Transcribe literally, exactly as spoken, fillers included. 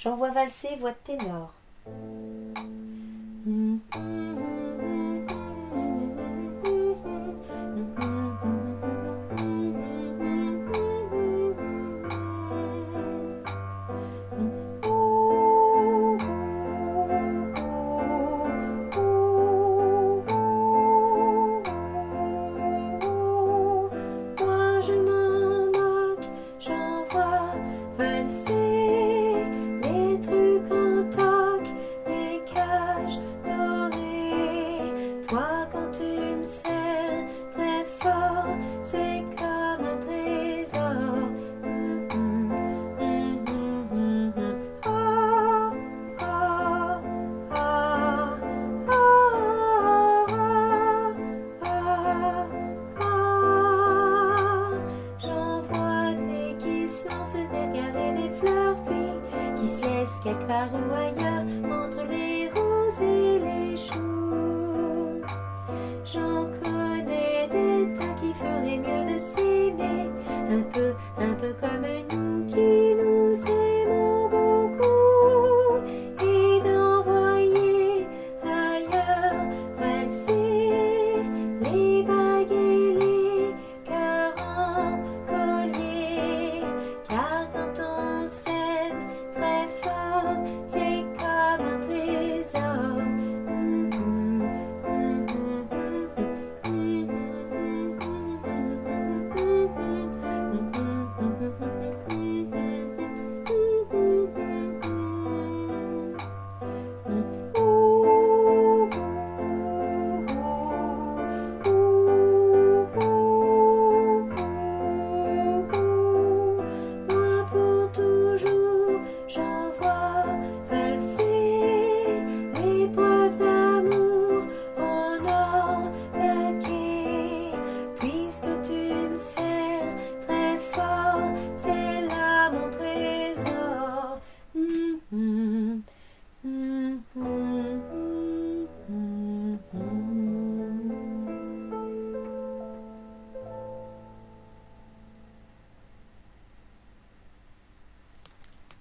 j'envoie valser voix de ténor. Toi, quand tu me serres très fort, c'est comme un trésor. Mm, mm, mm, mm, mm. Ah, ah, ah, ah, ah, ah. J'en vois des qui se lancent derrière et des fleurs, puis qui se laissent quelque part ou ailleurs entre les roses et les choux. J'en connais des tas qui feraient mieux de s'aimer, un peu, un peu comme nous qui